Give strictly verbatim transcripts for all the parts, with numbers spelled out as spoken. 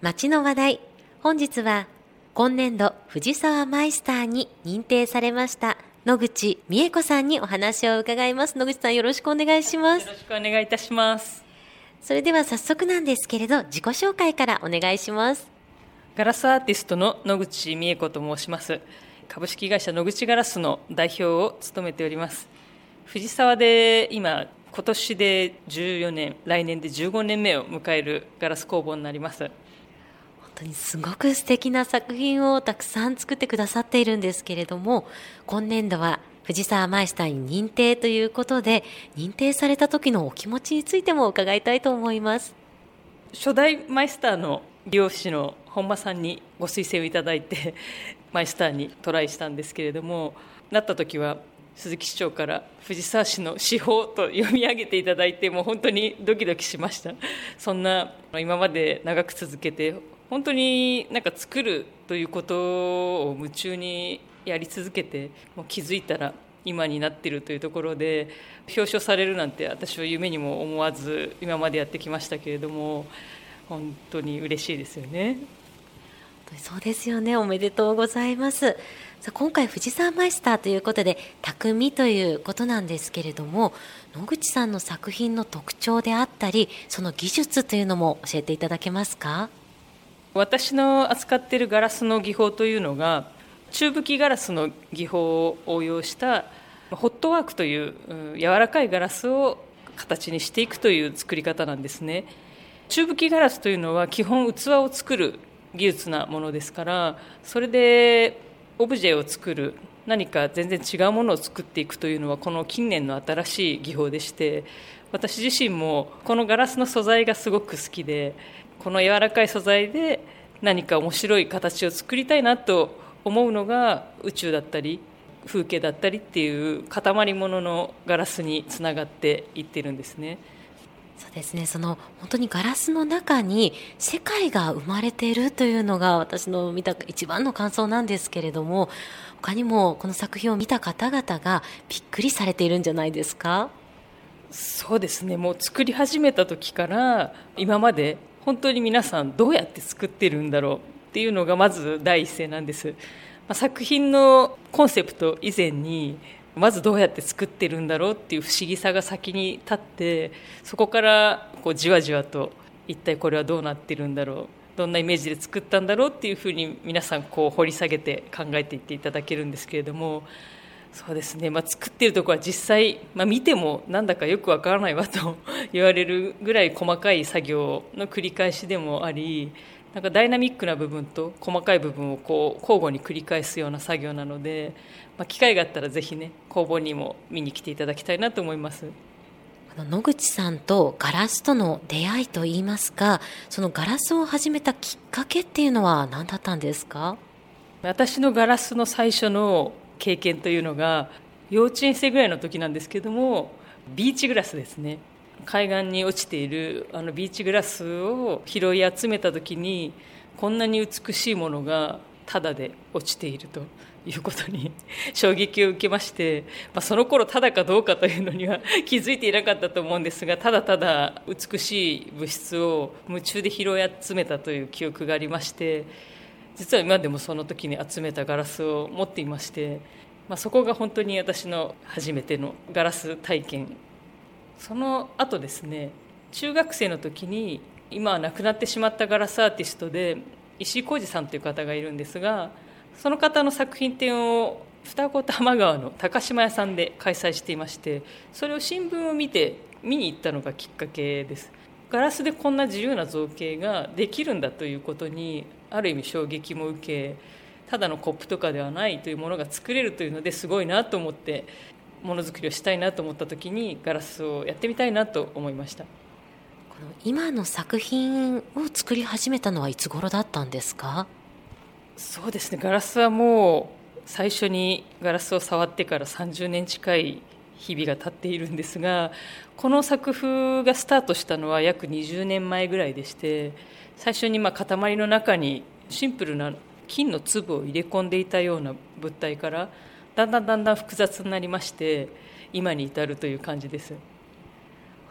街の話題。本日は今年度藤沢マイスターに認定されました野口美恵子さんにお話を伺います。野口さん、よろしくお願いします。 よろしくお願いいたします。 それでは早速なんですけれど、自己紹介からお願いします。 ガラスアーティストの野口美恵子と申します。株式会社野口ガラスの代表を務めております。藤沢で今今年でじゅうよねん、来年でじゅうごねんめを迎えるガラス工房になります。 本当にすごく素敵な作品をたくさん作ってくださっているんですけれども、今年度は藤沢マイスターに認定ということで、認定された時のお気持ちについても伺いたいと思います。 初代マイスターの美容師の本間さんにご推薦をいただいてマイスターにトライしたんですけれども、なった時は鈴木市長から藤沢市の司法と読み上げていただいて、もう本当にドキドキしました。そんな今まで長く続けて本当になんか作るということを夢中にやり続けて、もう気づいたら今になっているというところで、表彰されるなんて私は夢にも思わず今までやってきましたけれども、本当に嬉しいですよね。 そうですよね。おめでとうございます。さあ、今回藤沢マイスターということで匠ということなんですけれども、野口さんの作品の特徴であったり、その技術というのも教えていただけますか？ 私の扱っているガラスの技法というのが、中吹きガラスの技法を応用したホットワークという柔らかいガラスを形にしていくという作り方なんですね。中吹きガラスというのは基本器を作る技術なものですから、それでオブジェを作る、何か全然違うものを作っていくというのはこの近年の新しい技法でして、私自身もこのガラスの素材がすごく好きで、この柔らかい素材で何か面白い形を作りたいなと思うのが宇宙だったり風景だったりっていう塊物のガラスにつながっていってるんですね。 そうですね。その本当にガラスの中に世界が生まれているというのが私の見た一番の感想なんですけれども、他にもこの作品を見た方々がびっくりされているんじゃないですか？ そうですね。もう作り始めた時から今まで本当に皆さんどうやって作ってるんだろうっていうのがまず第一声なんです。まあ、作品のコンセプト以前にまずどうやって作ってるんだろうっていう不思議さが先に立って、そこからこうじわじわと一体これはどうなってるんだろう、どんなイメージで作ったんだろうっていうふうに皆さんこう掘り下げて考えていっていただけるんですけれども、そうですね、まあ、作っているところは実際、まあ、見てもなんだかよくわからないわと言われるぐらい細かい作業の繰り返しでもあり、なんかダイナミックな部分と細かい部分をこう交互に繰り返すような作業なので、まあ、機会があったらぜひね、工房にも見に来ていただきたいなと思います。 あの野口さんとガラスとの出会いといいますか、そのガラスを始めたきっかけっていうのは何だったんですか？ 私のガラスの最初の経験というのが幼稚園生ぐらいの時なんですけども、ビーチグラスですね。海岸に落ちているあのビーチグラスを拾い集めた時に、こんなに美しいものがタダで落ちているということに衝撃を受けまして、まあ、その頃タダかどうかというのには気づいていなかったと思うんですが、ただただ美しい物質を夢中で拾い集めたという記憶がありまして、実は今でもその時に集めたガラスを持っていまして、まあ、そこが本当に私の初めてのガラス体験。その後ですね、中学生の時に今は亡くなってしまったガラスアーティストで石井浩二さんという方がいるんですが、その方の作品展を二子玉川の高島屋さんで開催していまして、それを新聞を見て見に行ったのがきっかけです。ガラスでこんな自由な造形ができるんだということにある意味衝撃も受け、ただのコップとかではないというものが作れるというのですごいなと思って、ものづくりをしたいなと思った時にガラスをやってみたいなと思いました。 この今の作品を作り始めたのはいつ頃だったんですか？ そうですね、ガラスはもう最初にガラスを触ってからさんじゅうねん近い日々が経っているんですが、この作風がスタートしたのは約にじゅうねんまえぐらいでして、最初にまあ塊の中にシンプルな金の粒を入れ込んでいたような物体からだんだんだんだん複雑になりまして、今に至るという感じです。 本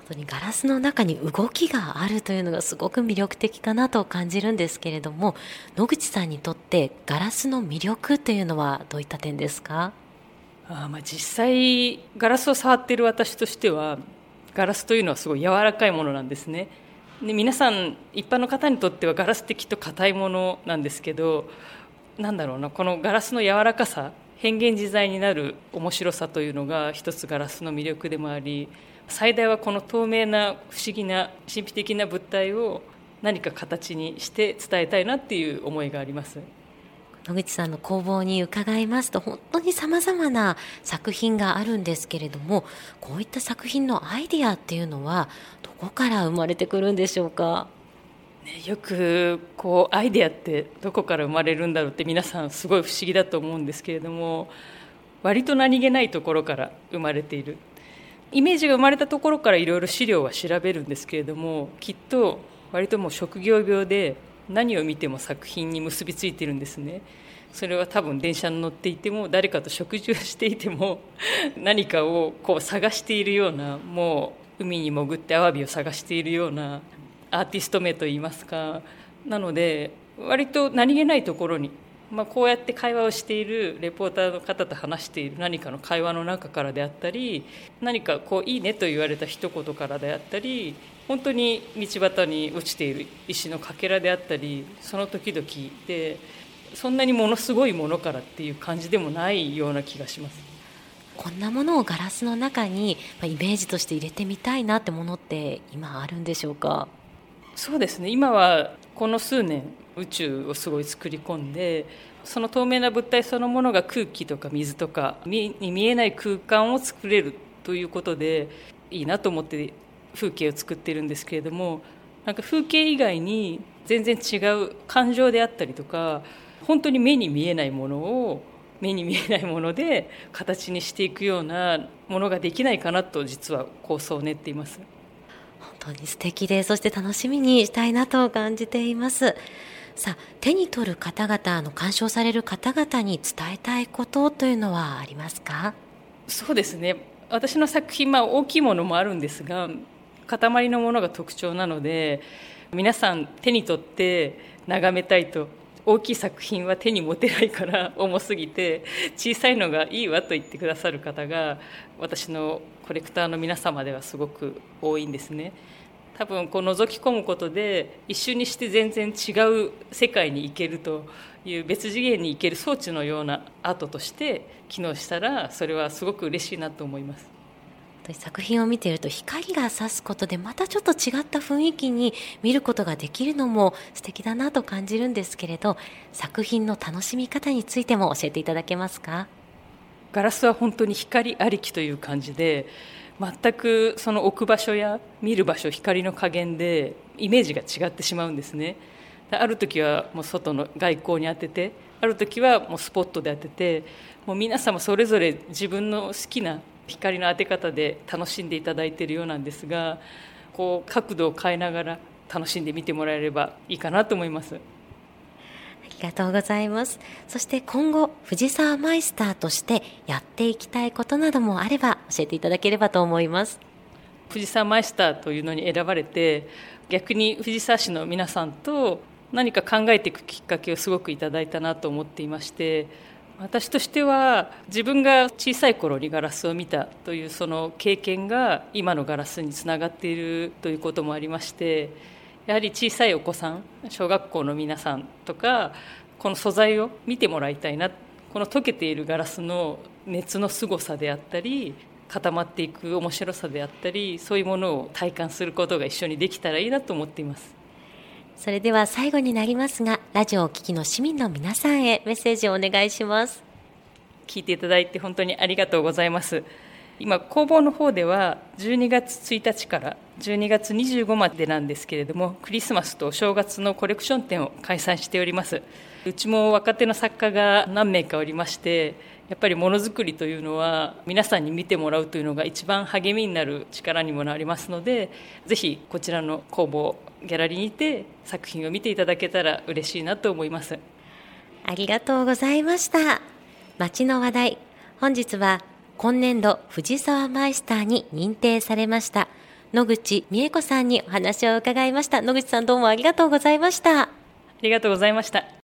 本当にガラスの中に動きがあるというのがすごく魅力的かなと感じるんですけれども、野口さんにとってガラスの魅力というのはどういった点ですか？ あまあ実際ガラスを触っている私としては、ガラスというのはすごい柔らかいものなんですね。で皆さん一般の方にとってはガラスってきっと硬いものなんですけど、なんだろうな、このガラスの柔らかさ、変幻自在になる面白さというのが一つガラスの魅力でもあり、最大はこの透明な不思議な神秘的な物体を何か形にして伝えたいなっていう思いがあります。 野口さんの工房に伺いますと、本当にさまざまな作品があるんですけれども、こういった作品のアイディアっていうのはどこから生まれてくるんでしょうか？ ね、よくこうアイデアってどこから生まれるんだろうって皆さんすごい不思議だと思うんですけれども、割と何気ないところから生まれている。イメージが生まれたところからいろいろ資料は調べるんですけれども、きっと割ともう職業病で何を見ても作品に結びついているんですね。それは多分電車に乗っていても、誰かと食事をしていても何かをこう探しているような、もう海に潜ってアワビを探しているようなアーティスト名といいますか、なので割と何気ないところに、まあ、こうやって会話をしているレポーターの方と話している何かの会話の中からであったり、何かこういいねと言われた一言からであったり、本当に道端に落ちている石のかけらであったり、その時々でそんなにものすごいものからっていう感じでもないような気がします。 こんなものをガラスの中にイメージとして入れてみたいなってものって今あるんでしょうか？ そうですね、今はこの数年宇宙をすごい作り込んで、その透明な物体そのものが空気とか水とかに見えない空間を作れるということでいいなと思って風景を作っているんですけれども、なんか風景以外に全然違う感情であったりとか、本当に目に見えないものを目に見えないもので形にしていくようなものができないかなと、実は構想を練っています。 本当に素敵で、そして楽しみにしたいなと感じています。さあ、手に取る方々の鑑賞される方々に伝えたいことというのはありますか？ そうですね、私の作品、まあ、大きいものもあるんですが、塊のものが特徴なので、皆さん手に取って眺めたいと、大きい作品は手に持てないから重すぎて小さいのがいいわと言ってくださる方が私のコレクターの皆様ではすごく多いんですね。多分こう覗き込むことで一瞬にして全然違う世界に行けるという、別次元に行ける装置のようなアートとして機能したら、それはすごく嬉しいなと思います。 作品を見ていると光が差すことでまたちょっと違った雰囲気に見ることができるのも素敵だなと感じるんですけれど、作品の楽しみ方についても教えていただけますか？ ガラスは本当に光ありきという感じで、全くその置く場所や見る場所、光の加減でイメージが違ってしまうんですね。ある時はもう外の外光に当てて、ある時はもうスポットで当てて、もう皆様それぞれ自分の好きな光の当て方で楽しんでいただいているようなんですが、こう角度を変えながら楽しんで見てもらえればいいかなと思います。 ありがとうございます。そして今後藤沢マイスターとしてやっていきたいことなどもあれば教えていただければと思います。 藤沢マイスターというのに選ばれて、逆に藤沢市の皆さんと何か考えていくきっかけをすごくいただいたなと思っていまして、私としては自分が小さい頃にガラスを見たというその経験が今のガラスにつながっているということもありまして、やはり小さいお子さん、小学校の皆さんとか、この素材を見てもらいたいな、この溶けているガラスの熱のすごさであったり、固まっていく面白さであったり、そういうものを体感することが一緒にできたらいいなと思っています。 それでは最後になりますが、ラジオをお聞きの市民の皆さんへメッセージをお願いします。 聞いていただいて本当にありがとうございます。今工房の方ではじゅうにがつついたちからじゅうにがつにじゅうごまでなんですけれども、クリスマスとお正月のコレクション展を開催しております。うちも若手の作家が何名かおりまして、やっぱりものづくりというのは皆さんに見てもらうというのが一番励みになる力にもなりますので、ぜひこちらの工房ギャラリーにて作品を見ていただけたら嬉しいなと思います。 ありがとうございました。街の話題、本日は今年度藤沢マイスターに認定されました野口美恵子さんにお話を伺いました。野口さん、どうもありがとうございました。 ありがとうございました。